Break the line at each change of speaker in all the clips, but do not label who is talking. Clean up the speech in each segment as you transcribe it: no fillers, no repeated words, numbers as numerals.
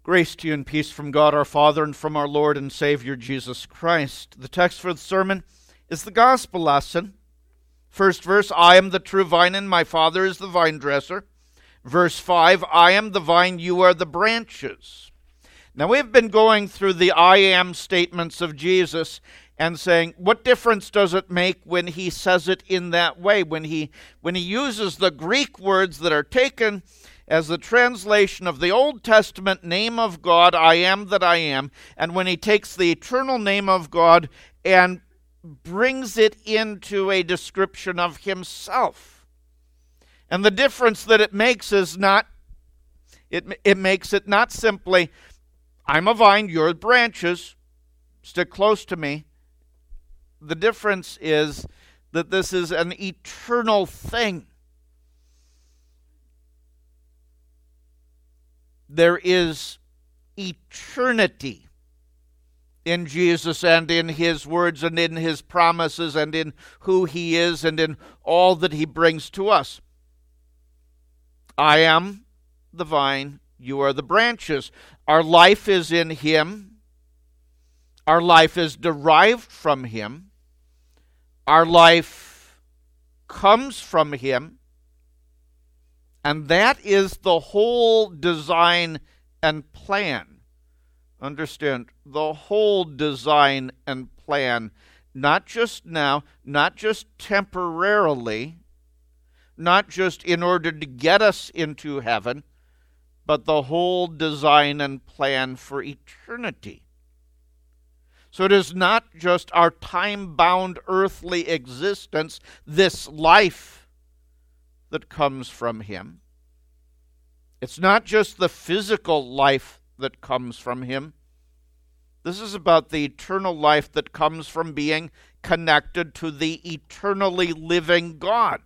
Grace to you and peace from God our Father and from our Lord and Savior Jesus Christ. The text for the sermon is the gospel lesson. First verse, I am the true vine and my Father is the vine dresser. Verse 5, I am the vine, you are the branches. Now we've been going through the I am statements of Jesus and saying, what difference does it make when he says it in that way? When he uses the Greek words that are taken as the translation of the Old Testament name of God, I am that I am, and when he takes the eternal name of God and brings it into a description of himself. And the difference that it makes is not, it makes it not simply, I'm a vine, you're branches, stick close to me. The difference is that this is an eternal thing. There is eternity in Jesus and in his words and in his promises and in who he is and in all that he brings to us. I am the vine, you are the branches. Our life is in him. Our life is derived from him. Our life comes from him. And that is the whole design and plan. Understand, the whole design and plan, not just now, not just temporarily, not just in order to get us into heaven, but the whole design and plan for eternity. So it is not just our time-bound earthly existence, this life that comes from him. It's not just the physical life that comes from him. This is about the eternal life that comes from being connected to the eternally living God.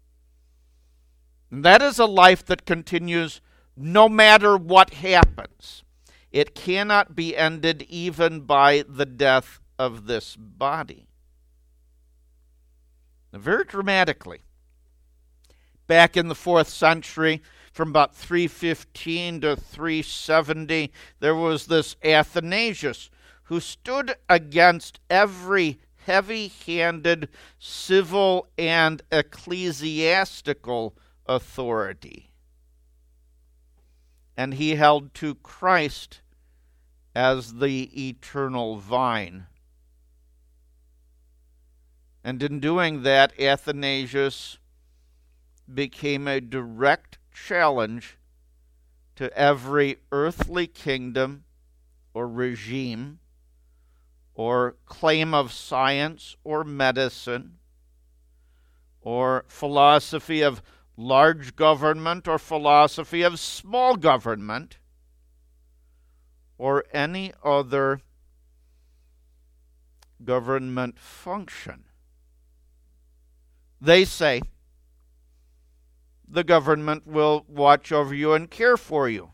And that is a life that continues no matter what happens. It cannot be ended even by the death of this body. Now, very dramatically, back in the 4th century, from about 315 to 370, there was this Athanasius who stood against every heavy-handed civil and ecclesiastical authority. And he held to Christ as the eternal vine. And in doing that, Athanasius became a direct challenge to every earthly kingdom or regime or claim of science or medicine or philosophy of large government or philosophy of small government or any other government function. They say the government will watch over you and care for you.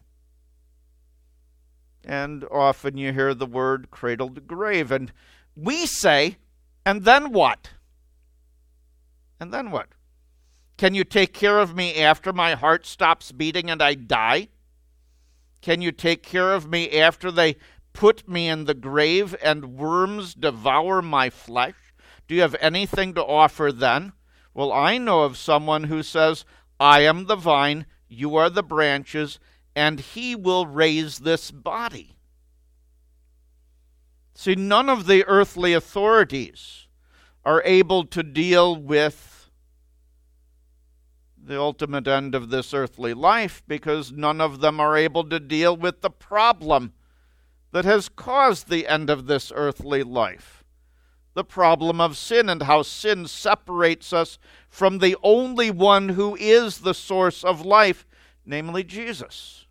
And often you hear the word cradle to grave. And we say, and then what? And then what? Can you take care of me after my heart stops beating and I die? Can you take care of me after they put me in the grave and worms devour my flesh? Do you have anything to offer then? Well, I know of someone who says, I am the vine, you are the branches, and he will raise this body. See, none of the earthly authorities are able to deal with the ultimate end of this earthly life because none of them are able to deal with the problem that has caused the end of this earthly life. The problem of sin and how sin separates us from the only one who is the source of life, namely Jesus.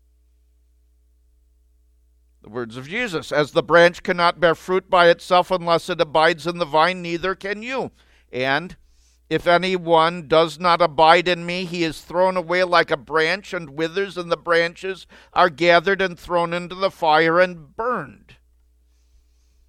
The words of Jesus, as the branch cannot bear fruit by itself unless it abides in the vine, neither can you. And if anyone does not abide in me, he is thrown away like a branch and withers, and the branches are gathered and thrown into the fire and burned.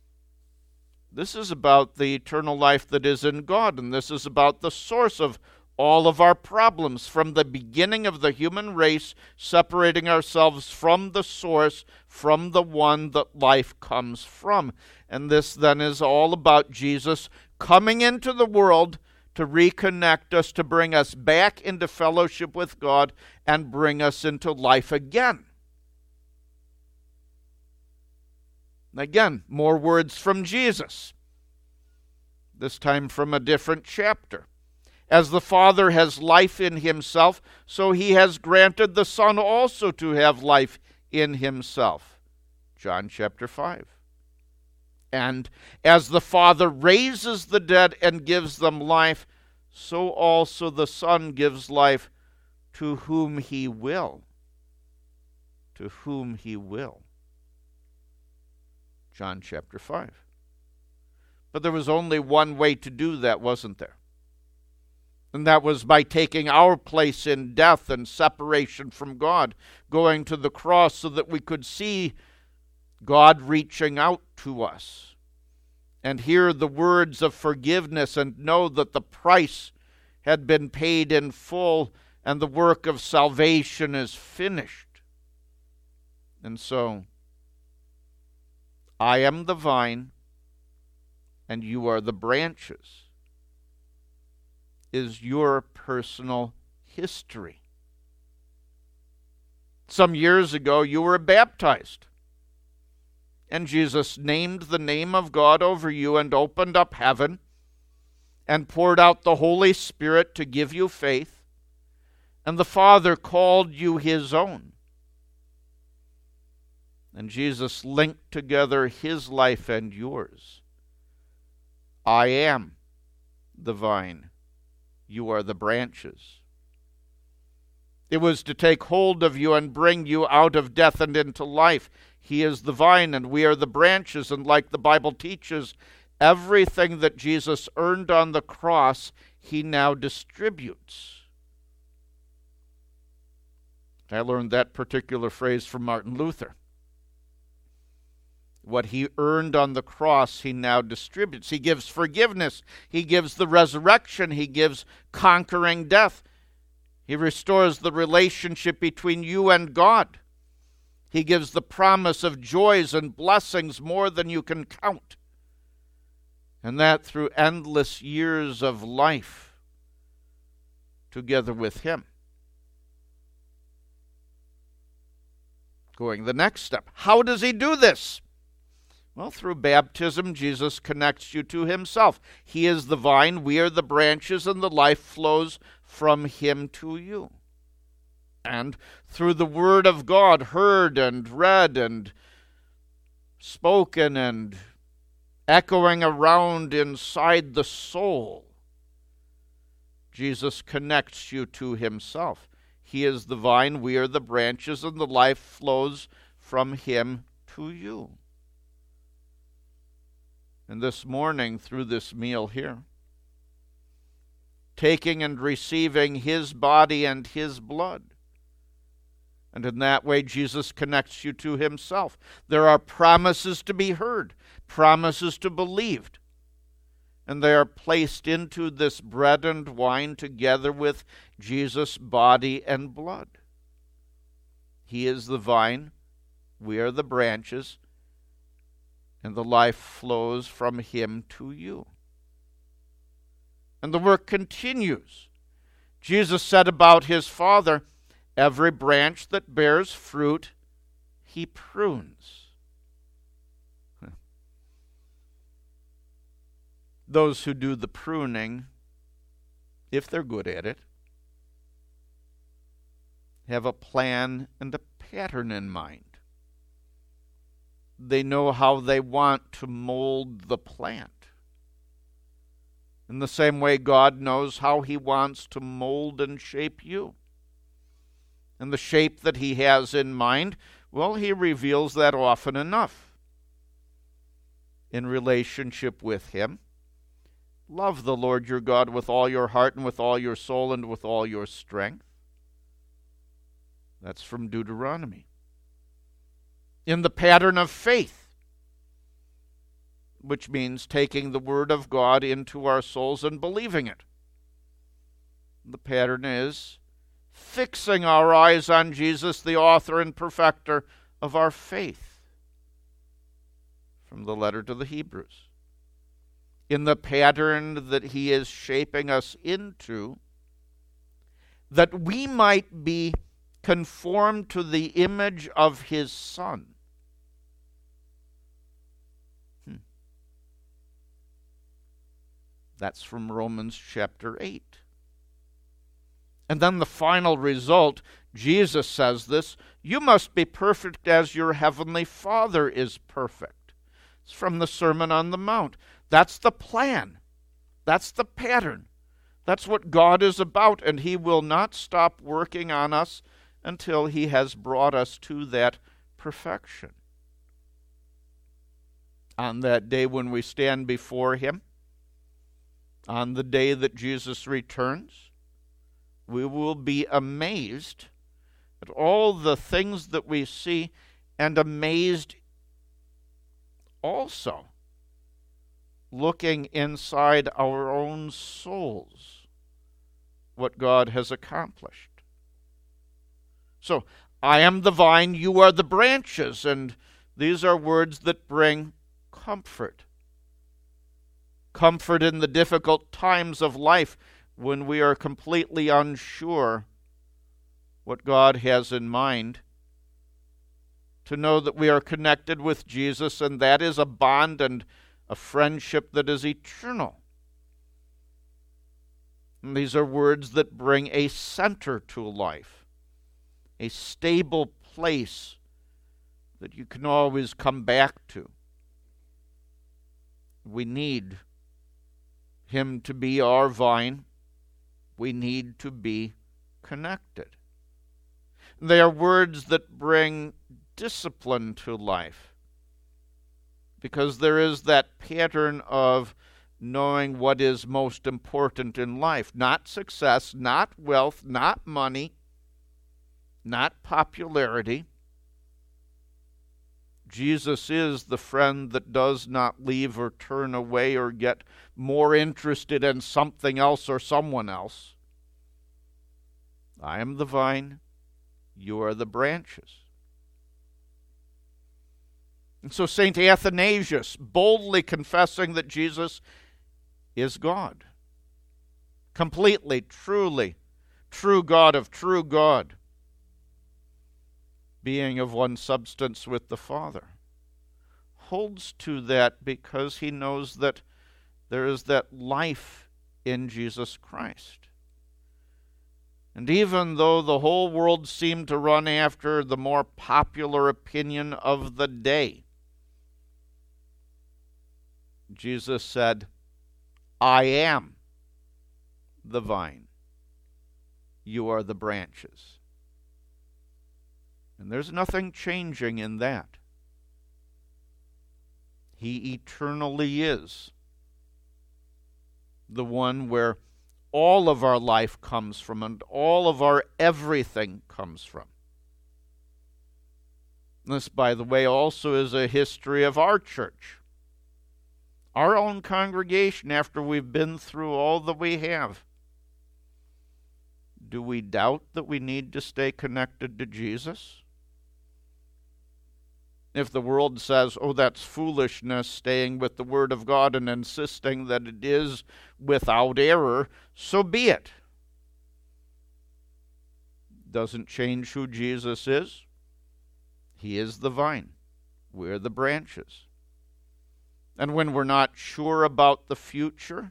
This is about the eternal life that is in God, and this is about the source of all of our problems from the beginning of the human race, separating ourselves from the source, from the one that life comes from. And this then is all about Jesus coming into the world to reconnect us, to bring us back into fellowship with God and bring us into life again. Again, more words from Jesus, this time from a different chapter. As the Father has life in himself, so he has granted the Son also to have life in himself. John chapter 5. And as the Father raises the dead and gives them life, so also the Son gives life to whom he will. To whom he will. John chapter 5. But there was only one way to do that, wasn't there? And that was by taking our place in death and separation from God, going to the cross so that we could see God reaching out to us and hear the words of forgiveness and know that the price had been paid in full and the work of salvation is finished. And so, I am the vine and you are the branches, is your personal history. Some years ago, you were baptized, and Jesus named the name of God over you and opened up heaven and poured out the Holy Spirit to give you faith, and the Father called you his own. And Jesus linked together his life and yours. I am the vine. You are the branches. It was to take hold of you and bring you out of death and into life. He is the vine and we are the branches. And like the Bible teaches, everything that Jesus earned on the cross, he now distributes. I learned that particular phrase from Martin Luther. What he earned on the cross, he now distributes. He gives forgiveness. He gives the resurrection. He gives conquering death. He restores the relationship between you and God. He gives the promise of joys and blessings more than you can count. And that through endless years of life together with him. Going the next step. How does he do this? Well, through baptism, Jesus connects you to himself. He is the vine, we are the branches, and the life flows from him to you. And through the word of God, heard and read and spoken and echoing around inside the soul, Jesus connects you to himself. He is the vine, we are the branches, and the life flows from him to you. And this morning, through this meal here, taking and receiving his body and his blood. And in that way, Jesus connects you to himself. There are promises to be heard, promises to be believed. And they are placed into this bread and wine together with Jesus' body and blood. He is the vine, we are the branches, and the life flows from him to you. And the work continues. Jesus said about his Father, every branch that bears fruit, he prunes. Those who do the pruning, if they're good at it, have a plan and a pattern in mind. They know how they want to mold the plant. In the same way, God knows how he wants to mold and shape you. And the shape that he has in mind, well, he reveals that often enough. In relationship with him, love the Lord your God with all your heart and with all your soul and with all your strength. That's from Deuteronomy. In the pattern of faith, which means taking the word of God into our souls and believing it. The pattern is fixing our eyes on Jesus, the author and perfecter of our faith. From the letter to the Hebrews. In the pattern that he is shaping us into, that we might be conformed to the image of his Son. That's from Romans chapter 8. And then the final result, Jesus says this, you must be perfect as your heavenly Father is perfect. It's from the Sermon on the Mount. That's the plan. That's the pattern. That's what God is about, and he will not stop working on us until he has brought us to that perfection. On that day when we stand before him, on the day that Jesus returns, we will be amazed at all the things that we see, and amazed also looking inside our own souls what God has accomplished. So, I am the vine, you are the branches, and these are words that bring comfort. Comfort in the difficult times of life when we are completely unsure what God has in mind. To know that we are connected with Jesus, and that is a bond and a friendship that is eternal. And these are words that bring a center to life, a stable place that you can always come back to. We need him to be our vine. We need to be connected. They are words that bring discipline to life, because there is that pattern of knowing what is most important in life. Not success, not wealth, not money, not popularity. Jesus is the friend that does not leave or turn away or get more interested in something else or someone else. I am the vine, you are the branches. And so St. Athanasius, boldly confessing that Jesus is God, completely, truly, true God of true God, being of one substance with the Father, holds to that because he knows that there is that life in Jesus Christ. And even though the whole world seemed to run after the more popular opinion of the day, Jesus said, I am the vine. You are the branches. And there's nothing changing in that. He eternally is the one where all of our life comes from and all of our everything comes from. This, by the way, also is a history of our church. Our own congregation, after we've been through all that we have. Do we doubt that we need to stay connected to Jesus? If the world says, oh, that's foolishness, staying with the Word of God and insisting that it is without error, so be it. Doesn't change who Jesus is. He is the vine. We're the branches. And when we're not sure about the future,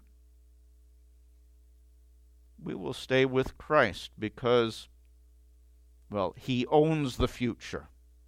we will stay with Christ because, well, he owns the future.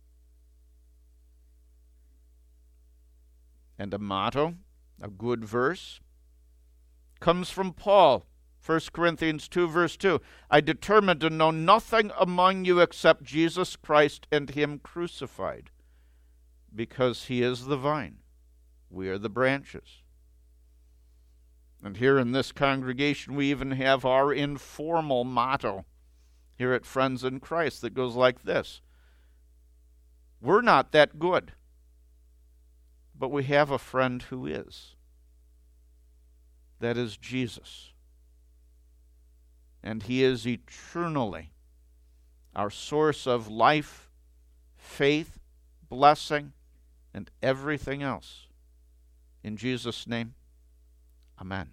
And a motto, a good verse, comes from Paul, 1 Corinthians 2, verse 2. I determined to know nothing among you except Jesus Christ and him crucified, because he is the vine. We are the branches. And here in this congregation, we even have our informal motto here at Friends in Christ that goes like this. We're not that good, but we have a friend who is. That is Jesus. and He is eternally our source of life, faith, blessing, and everything else. In Jesus' name, amen.